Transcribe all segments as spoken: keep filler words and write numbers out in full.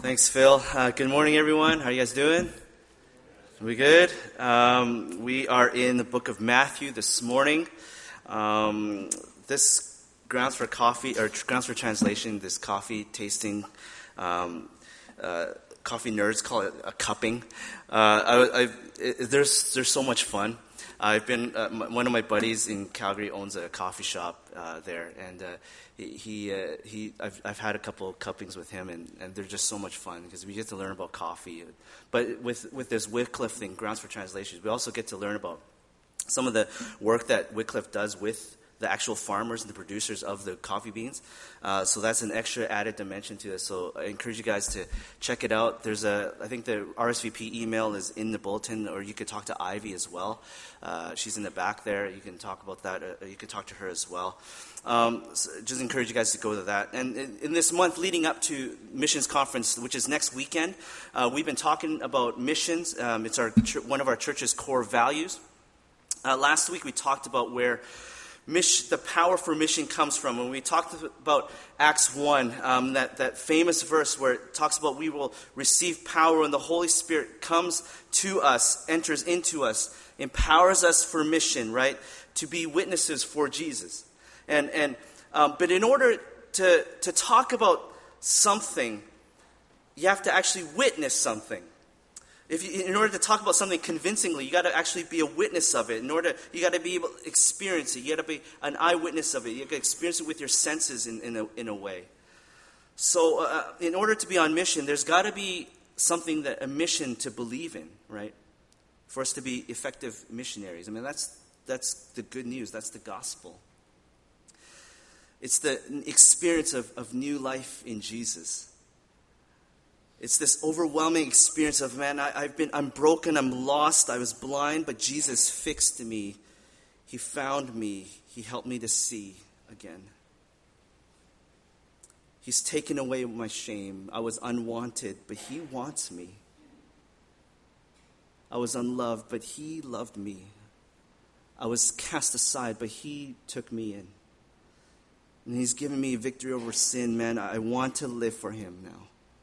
Thanks, Phil. Uh, good morning, everyone. How are you guys doing? We good? Um, we are in the book of Matthew this morning. Um, this grounds for coffee, or grounds for translation, this coffee tasting, um, uh, coffee nerds call it a cupping. Uh, I, I, it, there's there's so much fun. I've been uh, m- one of my buddies in Calgary owns a coffee shop uh, there, and uh, he he, uh, he I've I've had a couple of cuppings with him, and, and they're just so much fun because we get to learn about coffee. But with with this Wycliffe thing, Grounds for Translations, we also get to learn about some of the work that Wycliffe does with the actual farmers and the producers of the coffee beans. Uh, so that's an extra added dimension to this. So I encourage you guys to check it out. There's a, I think the R S V P email is in the bulletin, or you could talk to Ivy as well. Uh, she's in the back there. You can talk about that. Uh, you can talk to her as well. Um, so just encourage you guys to go to that. And in, in this month leading up to Missions Conference, which is next weekend, uh, we've been talking about missions. Um, it's our one of our church's core values. Uh, last week we talked about where Mission, the power for mission comes from. When we talked about Acts one, um, that, that famous verse where it talks about we will receive power when the Holy Spirit comes to us, enters into us, empowers us for mission, right? To be witnesses for Jesus. And and um, but in order to, to talk about something, you have to actually witness something. If you, in order to talk about something convincingly, you got to actually be a witness of it. In order, you got to be able to experience it. You got to be an eyewitness of it. You got to experience it with your senses in, in a in a way. So, uh, in order to be on mission, there's got to be something that a mission to believe in, right? For us to be effective missionaries. I mean, that's that's the good news. That's the gospel. It's the experience of, of new life in Jesus. It's this overwhelming experience of, man, I, I've been, I'm broken, I'm lost, I was blind, but Jesus fixed me. He found me. He helped me to see again. He's taken away my shame. I was unwanted, but He wants me. I was unloved, but He loved me. I was cast aside, but He took me in. And He's given me victory over sin, man. I want to live for Him now.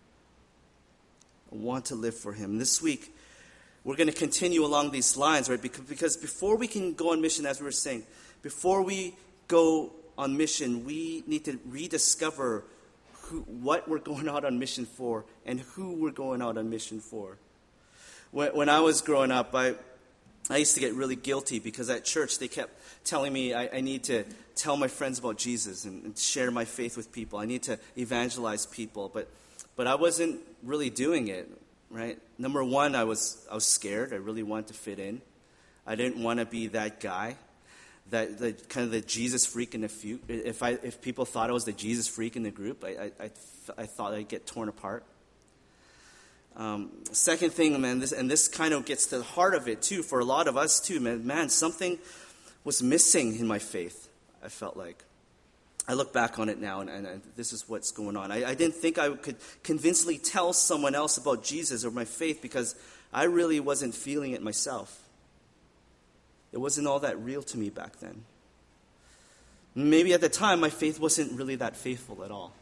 I want to live for Him. This week, we're going to continue along these lines, right? Because, because before we can go on mission, as we were saying, before we go on mission, we need to rediscover who, what we're going out on mission for and who we're going out on mission for. When, when I was growing up, I I used to get really guilty because at church they kept telling me I, I need to tell my friends about Jesus and, and share my faith with people. I need to evangelize people, but But I wasn't really doing it, right? Number one, I was I was scared. I really wanted to fit in. I didn't want to be that guy, that the kind of the Jesus freak in the few. If I if people thought I was the Jesus freak in the group, I I, I, I thought I'd get torn apart. Um, second thing, man, this and this kind of gets to the heart of it too. For a lot of us too, man. Man, something was missing in my faith. I felt like. I look back on it now, and, and, and this is what's going on. I, I didn't think I could convincingly tell someone else about Jesus or my faith because I really wasn't feeling it myself. It wasn't all that real to me back then. Maybe at the time, my faith wasn't really that faithful at all.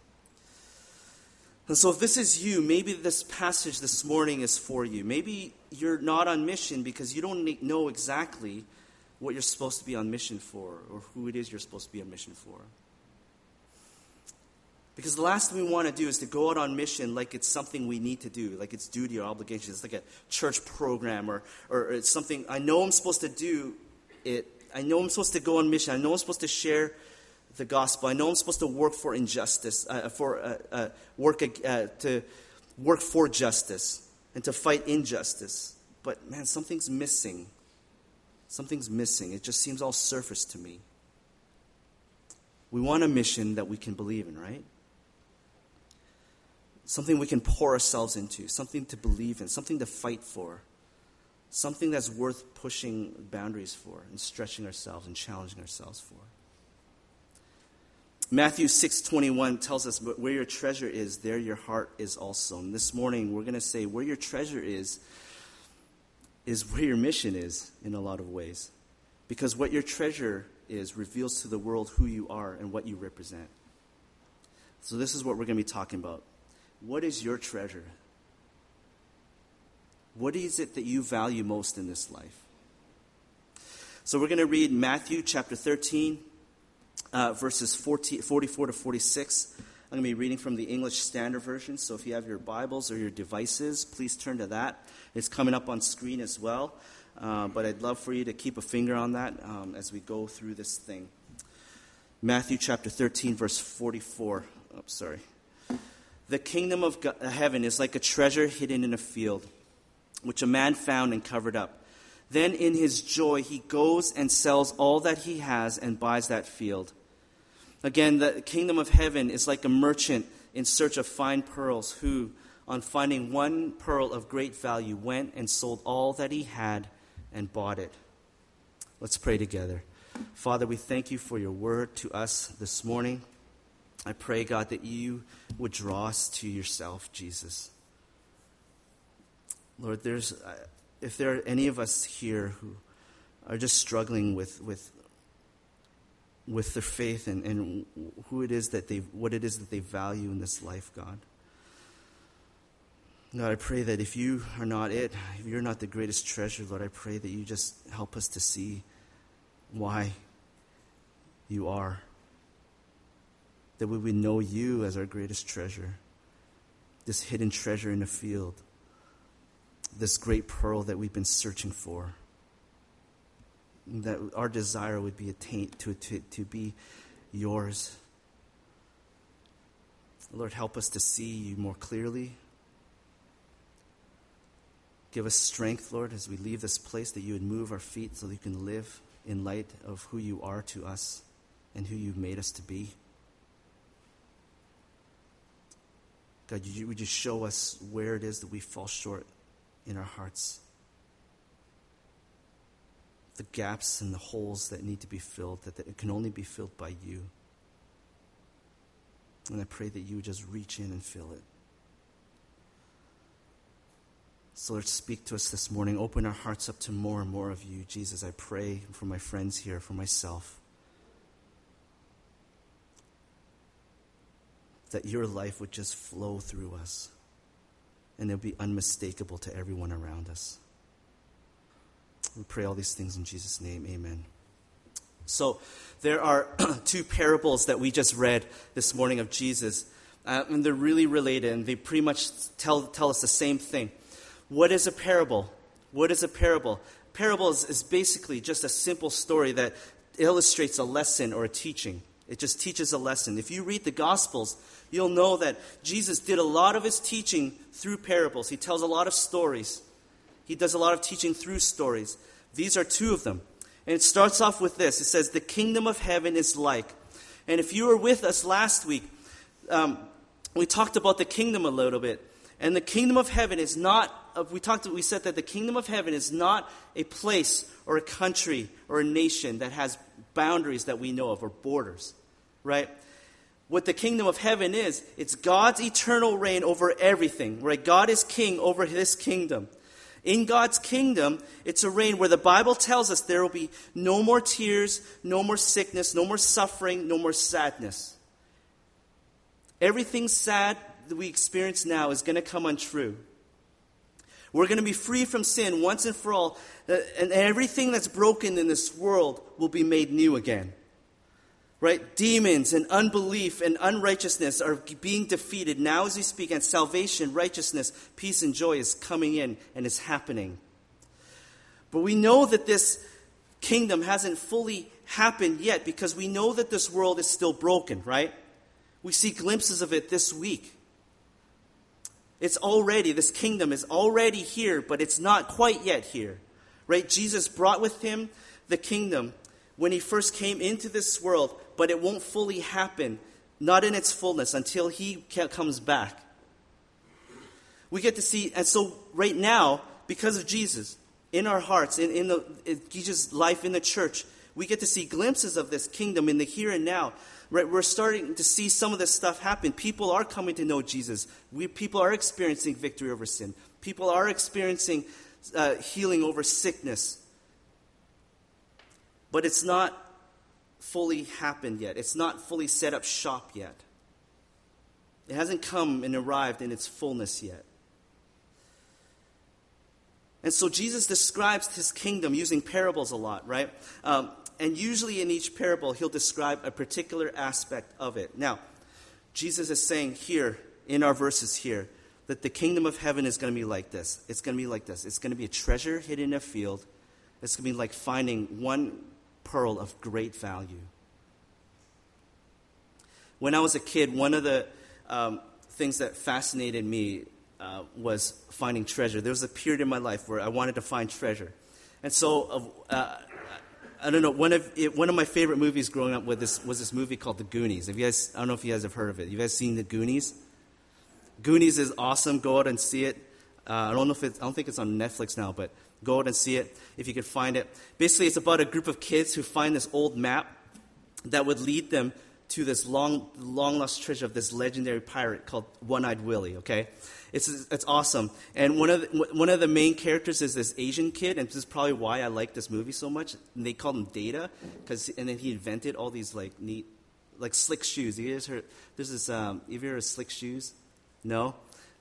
And so if this is you, maybe this passage this morning is for you. Maybe you're not on mission because you don't know exactly what you're supposed to be on mission for, or who it is you're supposed to be on mission for. Because the last thing we want to do is to go out on mission like it's something we need to do, like it's duty or obligation. It's like a church program, or or it's something I know I'm supposed to do it. I know I'm supposed to go on mission. I know I'm supposed to share the gospel. I know I'm supposed to work for injustice, uh, for uh, uh, work uh, to work for justice and to fight injustice. But man, something's missing. Something's missing. It just seems all surface to me. We want a mission that we can believe in, right? Something we can pour ourselves into, something to believe in, something to fight for, something that's worth pushing boundaries for and stretching ourselves and challenging ourselves for. Matthew six twenty-one tells us, "But where your treasure is, there your heart is also." And this morning we're going to say where your treasure is, is where your mission is in a lot of ways. Because what your treasure is reveals to the world who you are and what you represent. So this is what we're going to be talking about. what is your treasure? What is it that you value most in this life? So we're going to read Matthew chapter thirteen, uh, verses forty, forty-four to forty-six. I'm going to be reading from the English Standard Version, so if you have your Bibles or your devices, please turn to that. It's coming up on screen as well, uh, but I'd love for you to keep a finger on that um, as we go through this thing. Matthew chapter thirteen, verse forty-four. Oh, sorry. The kingdom of God, heaven is like a treasure hidden in a field, which a man found and covered up. Then in his joy he goes and sells all that he has and buys that field. Again, the kingdom of heaven is like a merchant in search of fine pearls who, on finding one pearl of great value, went and sold all that he had and bought it. Let's pray together. Father, we thank you for your word to us this morning. I pray, God, that you would draw us to yourself, Jesus. Lord, there's uh, if there are any of us here who are just struggling with with with their faith and, and who it is that they what it is that they value in this life, God. God, I pray that if you are not it, if you're not the greatest treasure, Lord, I pray that you just help us to see why you are. That we would know you as our greatest treasure, this hidden treasure in the field, this great pearl that we've been searching for. That our desire would be attained to, to, to be yours. Lord, help us to see you more clearly. Give us strength, Lord, as we leave this place, that you would move our feet so that you can live in light of who you are to us and who you've made us to be. God, you would just show us where it is that we fall short in our hearts. The gaps and the holes that need to be filled, that, that it can only be filled by you. And I pray that you would just reach in and fill it. So Lord, speak to us this morning. Open our hearts up to more and more of you. Jesus, I pray for my friends here, for myself, that your life would just flow through us and it would be unmistakable to everyone around us. We pray all these things in Jesus' name. Amen. So there are two parables that we just read this morning of Jesus, uh, and they're really related, and they pretty much tell tell us the same thing. What is a parable? What is a parable? Parable is, is basically just a simple story that illustrates a lesson or a teaching. It just teaches a lesson. If you read the Gospels, you'll know that Jesus did a lot of his teaching through parables. He tells a lot of stories. He does a lot of teaching through stories. These are two of them. And it starts off with this. It says, the kingdom of heaven is like. And if you were with us last week, um, we talked about the kingdom a little bit. And the kingdom of heaven is not, uh, we talked. We said that the kingdom of heaven is not a place or a country or a nation that has boundaries that we know of or borders, right? What the kingdom of heaven is, it's God's eternal reign over everything, right? God is king over his kingdom. In God's kingdom, it's a reign where the Bible tells us there will be no more tears, no more sickness, no more suffering, no more sadness. Everything sad that we experience now is going to come untrue. We're going to be free from sin once and for all, and everything that's broken in this world will be made new again. Right? Demons and unbelief and unrighteousness are being defeated now as we speak, and salvation, righteousness, peace, and joy is coming in and is happening. But we know that this kingdom hasn't fully happened yet because we know that this world is still broken, right? We see glimpses of it this week. It's already, this kingdom is already here, but it's not quite yet here. Right? Jesus brought with him the kingdom when he first came into this world, but it won't fully happen, not in its fullness, until he comes back. We get to see, and so right now, because of Jesus, in our hearts, in, in the in Jesus' life in the church, we get to see glimpses of this kingdom in the here and now. Right? We're starting to see some of this stuff happen. People are coming to know Jesus. We, people are experiencing victory over sin. People are experiencing uh, healing over sickness. But it's not fully happened yet. It's not fully set up shop yet. It hasn't come and arrived in its fullness yet. And so Jesus describes his kingdom using parables a lot, right? Um, and usually in each parable, he'll describe a particular aspect of it. Now, Jesus is saying here, in our verses here, that the kingdom of heaven is going to be like this. It's going to be like this. It's going to be a treasure hidden in a field. It's going to be like finding one pearl of great value. When I was a kid, one of the um, things that fascinated me uh, was finding treasure. There was a period in my life where I wanted to find treasure. And so, uh, I don't know, one of it, one of my favorite movies growing up was this, was this movie called The Goonies. Have you guys, I don't know if you guys have heard of it. You guys seen The Goonies? Goonies is awesome. Go out and see it. Uh, I don't know if it's, I don't think it's on Netflix now, but go out and see it if you could find it. Basically, it's about a group of kids who find this old map that would lead them to this long, long lost treasure of this legendary pirate called One-Eyed Willie. Okay, it's it's awesome. And one of the, one of the main characters is this Asian kid, and this is probably why I like this movie so much. And they called him Data, because and then he invented all these like neat, like slick shoes. You guys heard? There's this. Um, have you heard of slick shoes? No.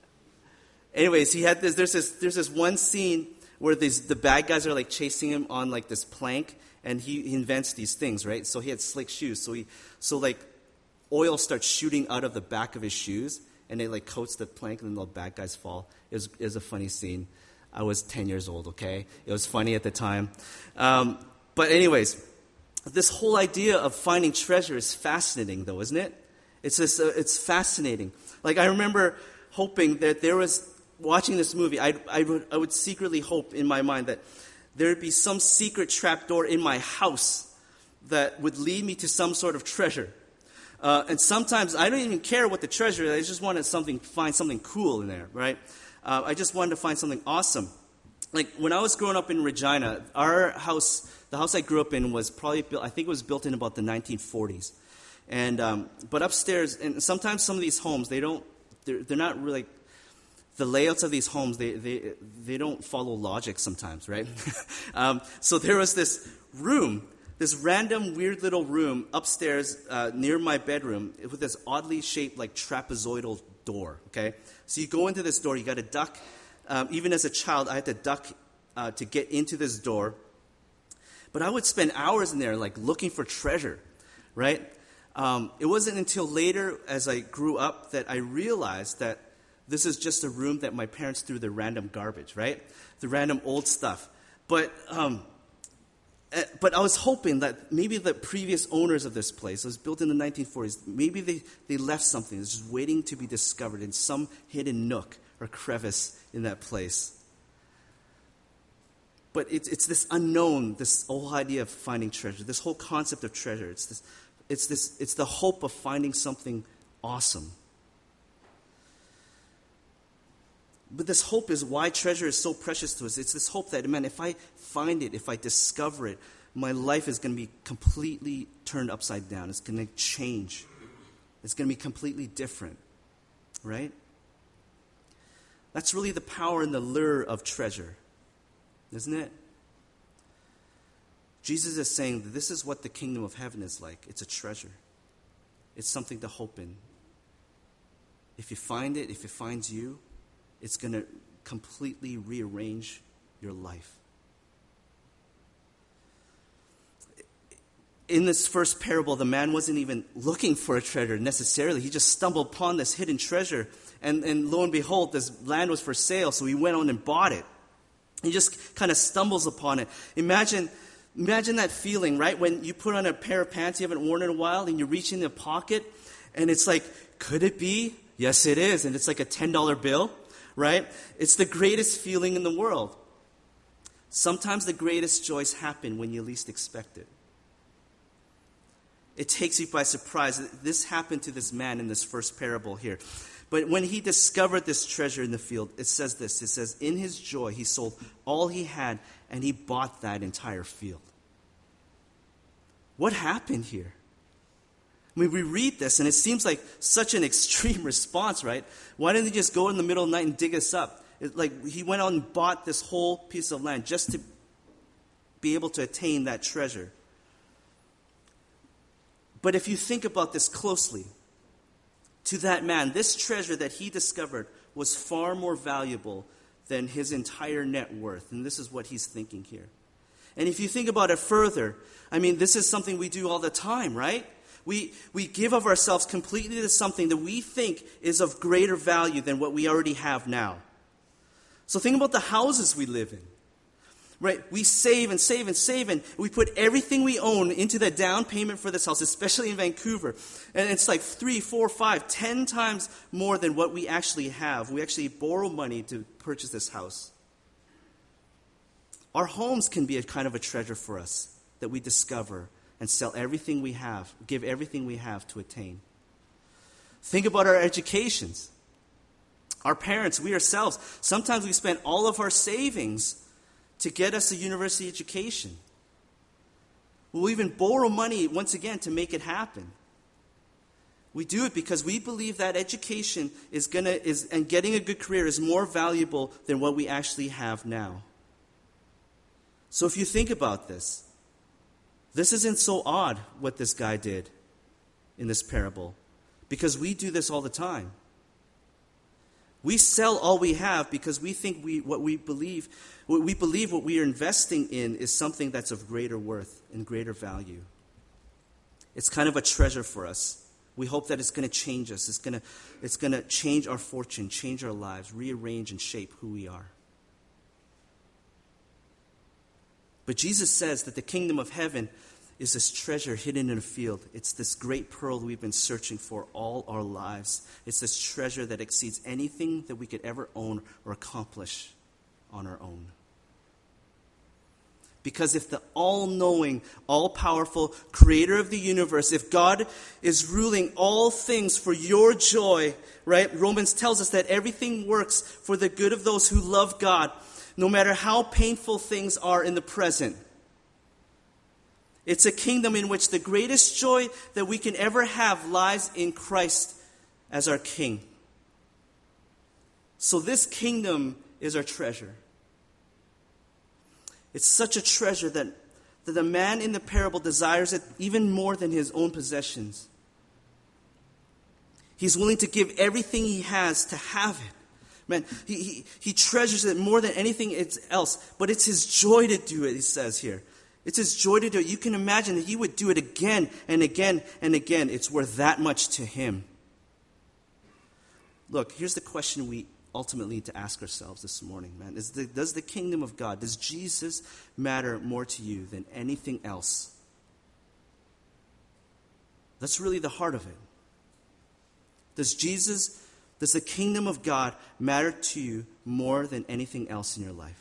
Anyways, he had this. There's this. There's this one scene where these the bad guys are like chasing him on like this plank. And he, he invents these things, right? So he had slick shoes. So he, so like, oil starts shooting out of the back of his shoes, and it like coats the plank, and then the bad guys fall. It was, it was a funny scene. I was ten years old. Okay, it was funny at the time. Um, but anyways, this whole idea of finding treasure is fascinating, though, isn't it? It's just, uh, it's fascinating. Like I remember hoping that there was watching this movie. I I would I would secretly hope in my mind that there would be some secret trapdoor in my house that would lead me to some sort of treasure. Uh, and sometimes I don't even care what the treasure is. I just wanted something, find something cool in there, right? Uh, I just wanted to find something awesome. Like when I was growing up in Regina, our house, the house I grew up in was probably built, I think it was built in about the nineteen forties. And, um, but upstairs, and sometimes some of these homes, they don't, they're, they're not really, the layouts of these homes, they they, they don't follow logic sometimes, right? um, so there was this room, this random weird little room upstairs uh, near my bedroom with this oddly shaped like trapezoidal door, okay? So you go into this door, you got to duck. Um, even as a child, I had to duck uh, to get into this door. But I would spend hours in there like looking for treasure, right? Um, it wasn't until later as I grew up that I realized that this is just a room that my parents threw the random garbage, right? The random old stuff. But um, uh, but I was hoping that maybe the previous owners of this place, it was built in the nineteen forties, maybe they, they left something that's just waiting to be discovered in some hidden nook or crevice in that place. But it's, it's this unknown, this whole idea of finding treasure, this whole concept of treasure. It's this, it's this, it's the hope of finding something awesome. But this hope is why treasure is so precious to us. It's this hope that, man, if I find it, if I discover it, my life is going to be completely turned upside down. It's going to change. It's going to be completely different, right? That's really the power and the lure of treasure, isn't it? Jesus is saying that this is what the kingdom of heaven is like. It's a treasure. It's something to hope in. If you find it, if it finds you, it's going to completely rearrange your life. In this first parable, the man wasn't even looking for a treasure necessarily. He just stumbled upon this hidden treasure. And, and lo and behold, this land was for sale, so he went on and bought it. He just kind of stumbles upon it. Imagine, imagine that feeling, right? When you put on a pair of pants you haven't worn in a while, and you reach in the pocket, and it's like, could it be? Yes, it is. And it's like a ten dollar bill. Right? It's the greatest feeling in the world. Sometimes the greatest joys happen when you least expect it. It takes you by surprise. This happened to this man in this first parable here. But when he discovered this treasure in the field, it says this. It says, in his joy, he sold all he had, and he bought that entire field. What happened here? I mean, we read this, and it seems like such an extreme response, right? Why didn't he just go in the middle of the night and dig us up? It, like, he went out and bought this whole piece of land just to be able to attain that treasure. But if you think about this closely, To that man, this treasure that he discovered was far more valuable than his entire net worth. And this is what he's thinking here. And if you think about it further, I mean, this is something we do all the time, right? We we give of ourselves completely to something that we think is of greater value than what we already have now. So think about the houses we live in. Right? We save and save and save, and we put everything we own into the down payment for this house, especially in Vancouver. And it's like three, four, five, ten times more than what we actually have. We actually borrow money to purchase this house. Our homes can be a kind of a treasure for us that we discover and sell everything we have, give everything we have to attain. Think about our educations. Our parents, we ourselves, sometimes we spend all of our savings to get us a university education. We'll even borrow money, once again, to make it happen. We do it because we believe that education is gonna is and getting a good career is more valuable than what we actually have now. So if you think about this, this isn't so odd what this guy did in this parable, because we do this all the time. We sell all we have because we think we what we believe what we believe what we are investing in is something that's of greater worth and greater value. It's kind of a treasure for us. We hope that it's going to change us. It's going to it's going to change our fortune, change our lives, rearrange and shape who we are. But Jesus says that the kingdom of heaven is this treasure hidden in a field. It's this great pearl we've been searching for all our lives. It's this treasure that exceeds anything that we could ever own or accomplish on our own. Because if the all-knowing, all-powerful creator of the universe, if God is ruling all things for your joy, right? Romans tells us that everything works for the good of those who love God, no matter how painful things are in the present. It's a kingdom in which the greatest joy that we can ever have lies in Christ as our King. So this kingdom is our treasure. It's such a treasure that, that the man in the parable desires it even more than his own possessions. He's willing to give everything he has to have it. Man, he, he, he treasures it more than anything else. But it's his joy to do it, he says here. It's his joy to do it. You can imagine that he would do it again and again and again. It's worth that much to him. Look, here's the question we ultimately need to ask ourselves this morning, man. Is the, does the kingdom of God, does Jesus matter more to you than anything else? That's really the heart of it. Does Jesus, does the kingdom of God matter to you more than anything else in your life?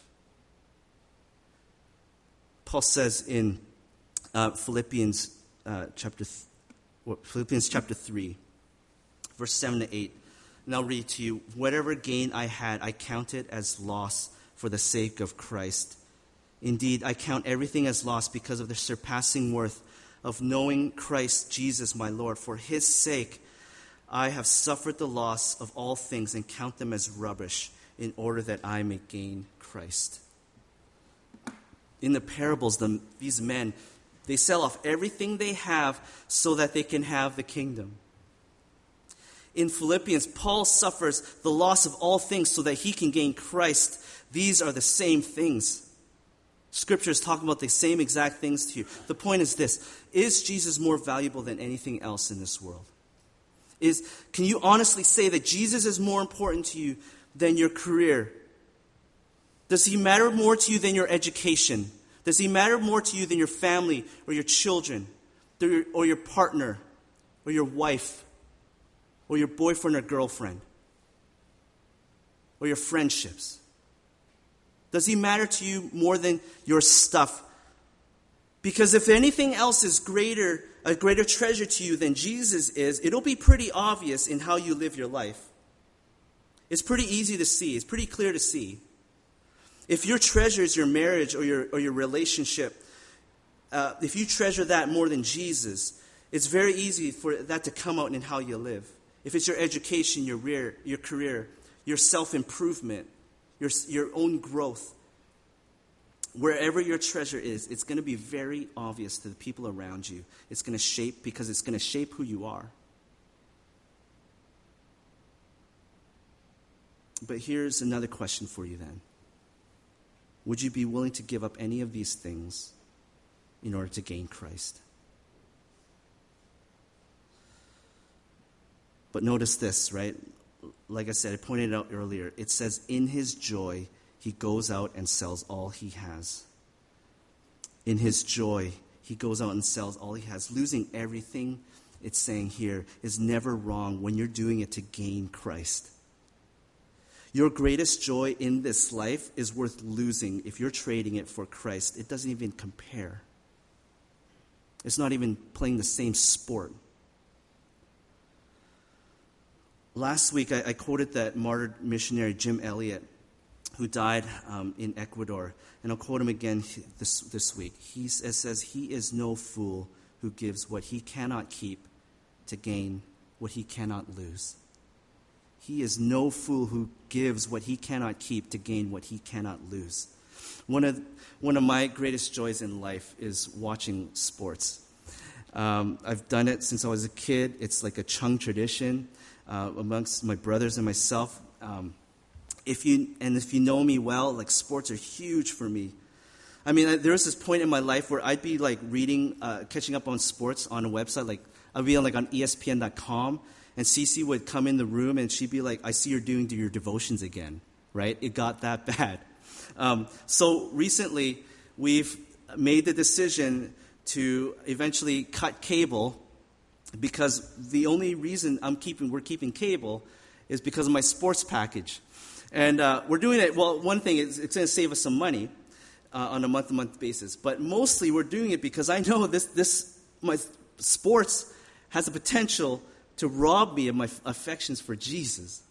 Paul says in uh, Philippians uh, chapter th- Philippians chapter three, verse seven to eight, and I'll read to you, whatever gain I had, I counted as loss for the sake of Christ. Indeed, I count everything as loss because of the surpassing worth of knowing Christ Jesus my Lord. For his sake, I have suffered the loss of all things and count them as rubbish in order that I may gain Christ. In the parables, the, these men, they sell off everything they have so that they can have the kingdom. In Philippians, Paul suffers the loss of all things so that he can gain Christ. These are the same things. Scripture is talking about the same exact things to you. The point is this: is Jesus more valuable than anything else in this world? Is, can you honestly say that Jesus is more important to you than your career? Does he matter more to you than your education? Does he matter more to you than your family or your children or your partner or your wife or your boyfriend or girlfriend or your friendships? Does he matter to you more than your stuff? Because if anything else is greater, a greater treasure to you than Jesus is, it'll be pretty obvious in how you live your life. It's pretty easy to see. It's pretty clear to see. If your treasure is your marriage or your or your relationship, uh, if you treasure that more than Jesus, it's very easy for that to come out in how you live. If it's your education, your career, your career, your self-improvement, your your own growth, wherever your treasure is, it's going to be very obvious to the people around you. It's going to shape because it's going to shape who you are. But here's another question for you then. Would you be willing to give up any of these things in order to gain Christ? But notice this, right? Like I said, I pointed out earlier. It says, in his joy, he goes out and sells all he has. In his joy, he goes out and sells all he has. Losing everything, it's saying here, is never wrong when you're doing it to gain Christ. Your greatest joy in this life is worth losing if you're trading it for Christ. It doesn't even compare. It's not even playing the same sport. Last week, I, I quoted that martyred missionary Jim Elliot, who died um, in Ecuador. And I'll quote him again this, this week. He says, he is no fool who gives what he cannot keep to gain what he cannot lose. He is no fool who gives what he cannot keep to gain what he cannot lose. One of, one of my greatest joys in life is watching sports. Um, I've done it since I was a kid. It's like a Chung tradition uh, amongst my brothers and myself. Um, if you and if you know me well, like sports are huge for me. I mean, there was this point in my life where I'd be like reading, uh, catching up on sports on a website. Like I'd be on like on E S P N dot com, and Cece would come in the room and she'd be like, "I see you're doing your devotions again." Right? It got that bad. Um, so recently, we've made the decision to eventually cut cable, because the only reason I'm keeping we're keeping cable is because of my sports package. And uh, we're doing it, well, one thing is it's going to save us some money uh, on a month-to-month basis. But mostly we're doing it because I know this, this my sports has the potential to rob me of my affections for Jesus.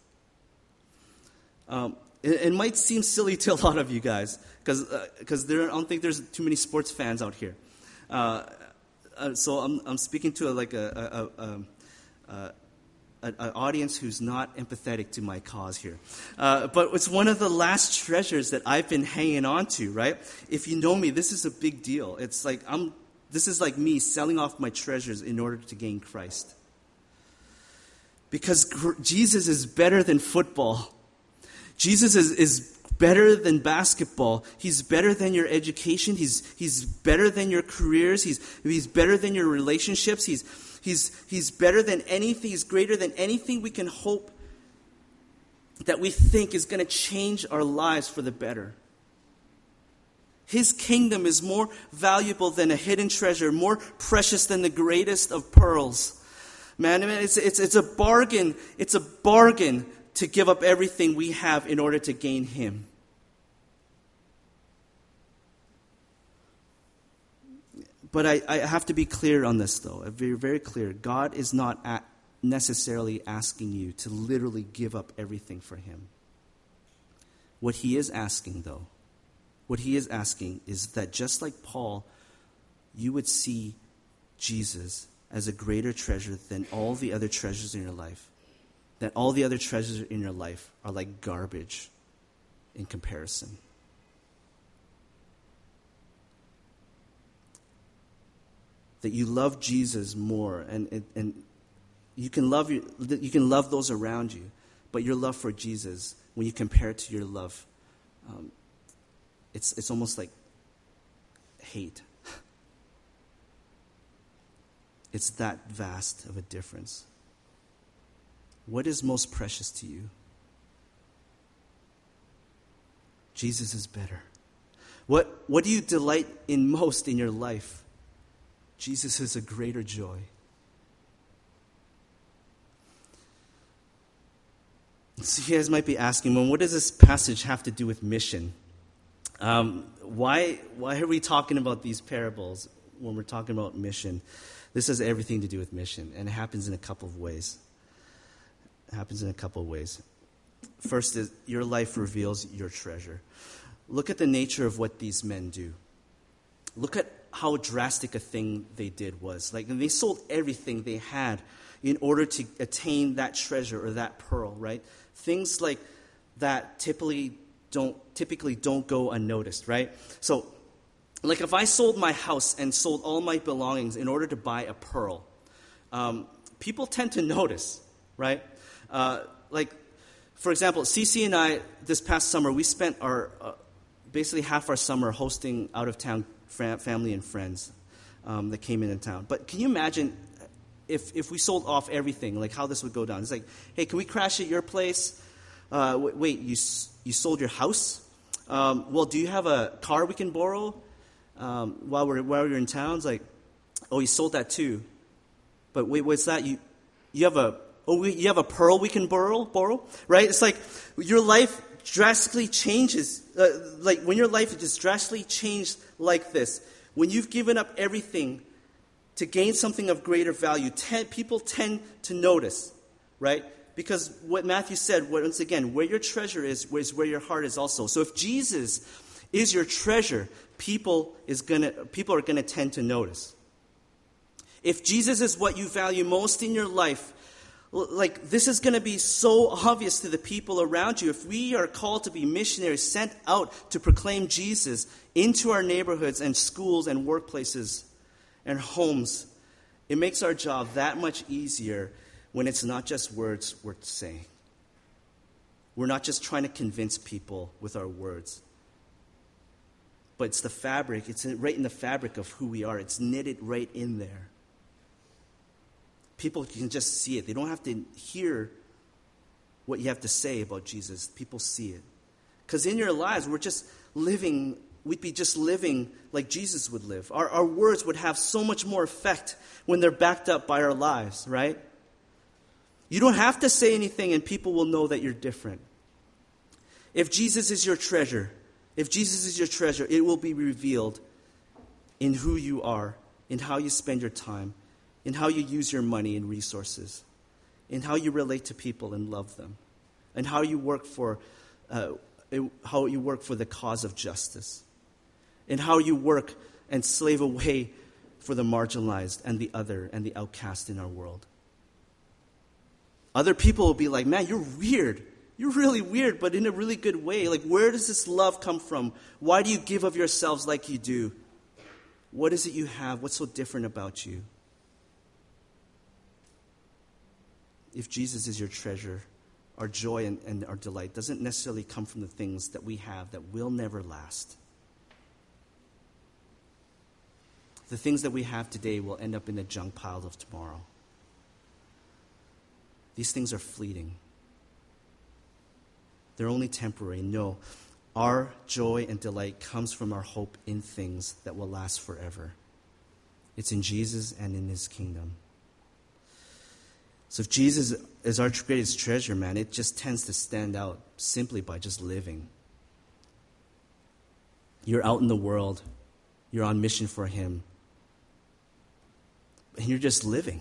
Um, it, it might seem silly to a lot of you guys, because uh, because there I don't think there's too many sports fans out here. Uh, uh, so I'm I'm speaking to a, like a, a, a, a an audience who's not empathetic to my cause here. Uh, but it's one of the last treasures that I've been hanging on to, right? If you know me, this is a big deal. It's like I'm. This is like me selling off my treasures in order to gain Christ. Because Jesus is better than football. Jesus is, is better than basketball. He's better than your education. He's he's better than your careers. He's he's better than your relationships. He's He's, he's better than anything. He's greater than anything we can hope that we think is going to change our lives for the better. His kingdom is more valuable than a hidden treasure, more precious than the greatest of pearls. Man, man it's, it's, it's a bargain. It's a bargain to give up everything we have in order to gain him. But I, I have to be clear on this, though. Very, very clear. God is not at necessarily asking you to literally give up everything for him. What he is asking, though, what he is asking is that just like Paul, you would see Jesus as a greater treasure than all the other treasures in your life. That all the other treasures in your life are like garbage in comparison. That you love Jesus more, and, and and you can love your, you can love those around you, but your love for Jesus, when you compare it to your love, um, it's it's almost like hate. It's that vast of a difference. What is most precious to you? Jesus is better. What what do you delight in most in your life? Jesus is a greater joy. So you guys might be asking, well, what does this passage have to do with mission? Um, why, why are we talking about these parables when we're talking about mission? This has everything to do with mission, and it happens in a couple of ways. It happens in a couple of ways. First is your life reveals your treasure. Look at the nature of what these men do. Look at how drastic a thing they did was. Like, and they sold everything they had in order to attain that treasure or that pearl, right? Things like that typically don't typically don't go unnoticed, right? So, like if I sold my house and sold all my belongings in order to buy a pearl, um, people tend to notice, right? Uh, like For example, Cece and I, this past summer, we spent our uh, basically half our summer hosting out-of-town fam- family and friends um, that came in in town. But can you imagine if if we sold off everything, like how this would go down? It's like, hey, can we crash at your place? Uh, w- wait, you you sold your house? Um, well, do you have a car we can borrow um, while we're while you're in town? It's like, oh, you sold that too. But wait, what's that? You you have a oh, we, you have a pearl we can borrow? Borrow, right? It's like your life drastically changes. Uh, like when your life is drastically changed like this, when you've given up everything to gain something of greater value, ten, people tend to notice, right? Because what Matthew said, once again, where your treasure is, is where your heart is also. So if Jesus is your treasure, people is gonna people are gonna tend to notice. If Jesus is what you value most in your life, like this is going to be so obvious to the people around you. If we are called to be missionaries sent out to proclaim Jesus into our neighborhoods and schools and workplaces and homes, it makes our job that much easier when it's not just words we're saying. We're not just trying to convince people with our words. But it's the fabric, it's right in the fabric of who we are. It's knitted right in there. People can just see it. They don't have to hear what you have to say about Jesus. People see it. Because in your lives, we're just living, we'd be just living like Jesus would live. Our, our words would have so much more effect when they're backed up by our lives, right? You don't have to say anything and people will know that you're different. If Jesus is your treasure, if Jesus is your treasure, it will be revealed in who you are, in how you spend your time, in how you use your money and resources, in how you relate to people and love them, and how you work for uh, how you work for the cause of justice, and how you work and slave away for the marginalized and the other and the outcast in our world. Other people will be like, man, you're weird. You're really weird, but in a really good way. Like, where does this love come from? Why do you give of yourselves like you do? What is it you have? What's so different about you? If Jesus is your treasure, our joy and, and our delight doesn't necessarily come from the things that we have that will never last. The things that we have today will end up in the junk pile of tomorrow. These things are fleeting. They're only temporary. No, our joy and delight comes from our hope in things that will last forever. It's in Jesus and in his kingdom. So if Jesus is our greatest treasure, man, it just tends to stand out simply by just living. You're out in the world. You're on mission for him. And you're just living.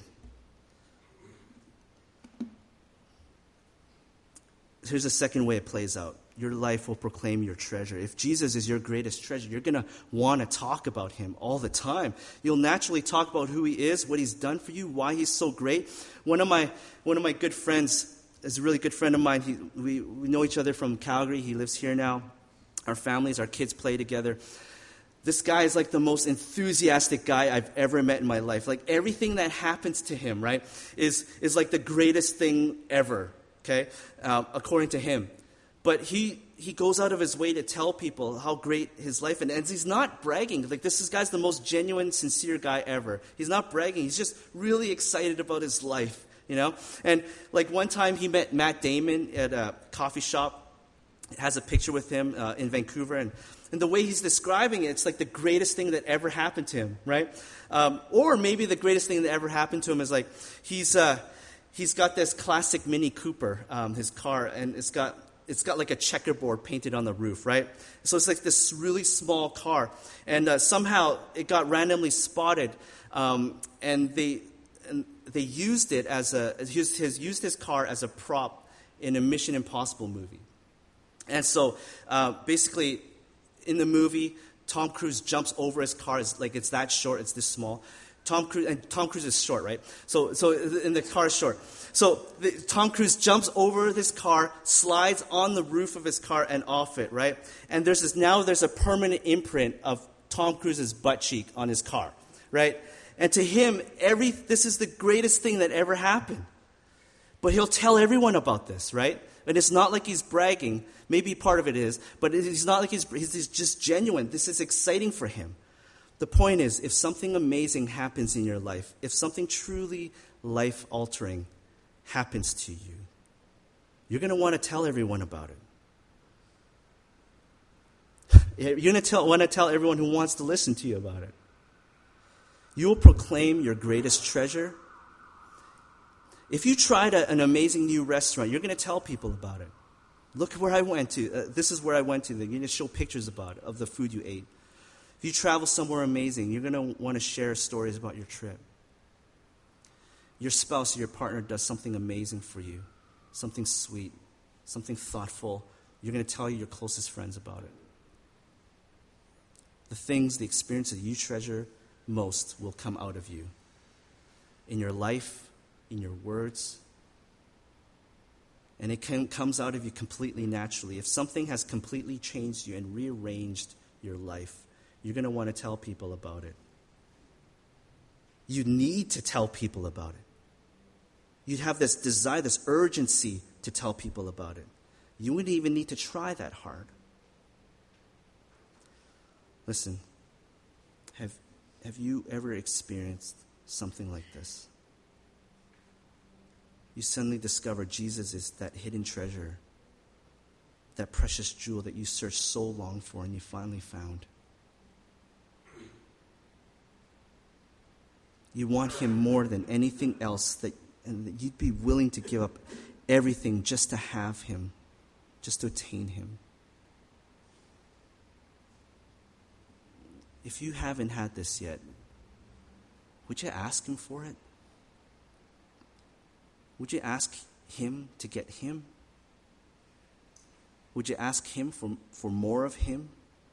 Here's a second way it plays out. Your life will proclaim your treasure. If Jesus is your greatest treasure, you're going to want to talk about him all the time. You'll naturally talk about who he is, what he's done for you, why he's so great. One of my one of my good friends is a really good friend of mine. He, we, we know each other from Calgary. He lives here now. Our families, our kids play together. This guy is like the most enthusiastic guy I've ever met in my life. Like everything that happens to him, right, is, is like the greatest thing ever, okay, uh, according to him. But he, he goes out of his way to tell people how great his life is. And he's not bragging. Like, this is, guy's the most genuine, sincere guy ever. He's not bragging. He's just really excited about his life, you know? And, like, one time he met Matt Damon at a coffee shop. It has a picture with him uh, in Vancouver. And, and the way he's describing it, it's like the greatest thing that ever happened to him, right? Um, or maybe the greatest thing that ever happened to him is, like, he's uh, he's got this classic Mini Cooper, um, his car, and it's got... It's got like a checkerboard painted on the roof, right? So it's like this really small car. And uh, somehow it got randomly spotted. Um, and they and they used it as a, used his, used his car as a prop in a Mission Impossible movie. And so uh, basically in the movie, Tom Cruise jumps over his car. It's like it's that short, it's this small. Tom Cruise, and Tom Cruise is short, right? So, so, and the car is short. So, the, Tom Cruise jumps over this car, slides on the roof of his car and off it, right? And there's this, now there's a permanent imprint of Tom Cruise's butt cheek on his car, right? And to him, every, this is the greatest thing that ever happened. But he'll tell everyone about this, right? And it's not like he's bragging. Maybe part of it is, but it's not like he's, he's just genuine. This is exciting for him. The point is, if something amazing happens in your life, if something truly life-altering happens to you, you're going to want to tell everyone about it. You're going to tell, want to tell everyone who wants to listen to you about it. You will proclaim your greatest treasure. If you tried a, an amazing new restaurant, you're going to tell people about it. Look where I went to. Uh, this is where I went to. You're going to show pictures about it, of the food you ate. If you travel somewhere amazing, you're going to want to share stories about your trip. Your spouse or your partner does something amazing for you, something sweet, something thoughtful. You're going to tell your closest friends about it. The things, the experiences you treasure most will come out of you. In your life, in your words. And it can, comes out of you completely naturally. If something has completely changed you and rearranged your life, you're going to want to tell people about it. You need to tell people about it. You'd have this desire, this urgency to tell people about it. You wouldn't even need to try that hard. Listen, have, have you ever experienced something like this? You suddenly discover Jesus is that hidden treasure, that precious jewel that you searched so long for and you finally found. You want him more than anything else, that, and that you'd be willing to give up everything just to have him, just to attain him. If you haven't had this yet, would you ask him for it? Would you ask him to get him? Would you ask him for, for more of him?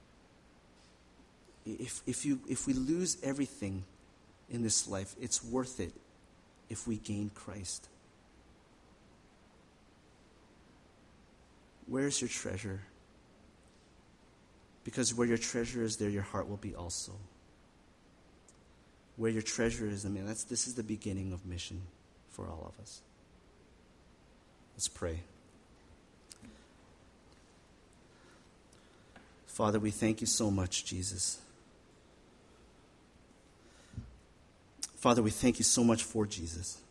If, if, you, if we lose everything in this life, it's worth it if we gain Christ. Where's your treasure? Because where your treasure is, there your heart will be also. Where your treasure is, I mean, that's, this is the beginning of mission for all of us. Let's pray. Father, we thank you so much, Jesus. Father, we thank you so much for Jesus.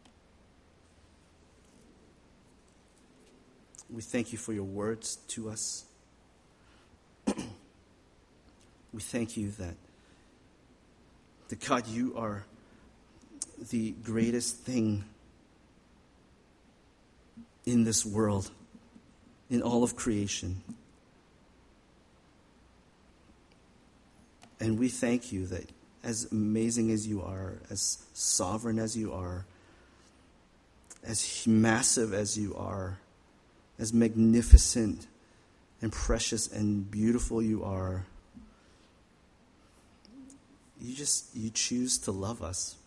We thank you for your words to us. We thank you that, that, God, you are the greatest thing in this world, in all of creation. And we thank you that as amazing as you are, as sovereign as you are, as massive as you are, as magnificent and precious and beautiful you are, you just, you choose to love us.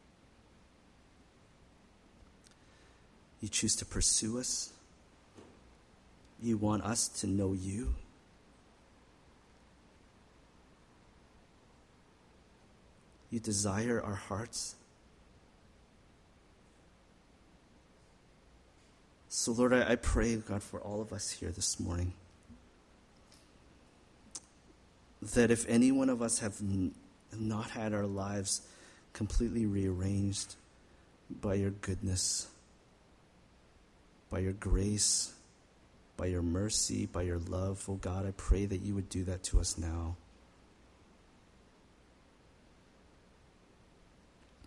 You choose to pursue us. You want us to know you. You desire our hearts. So, Lord, I, I pray, God, for all of us here this morning, that if any one of us have n- not had our lives completely rearranged by your goodness, by your grace, by your mercy, by your love, oh God, I pray that you would do that to us now.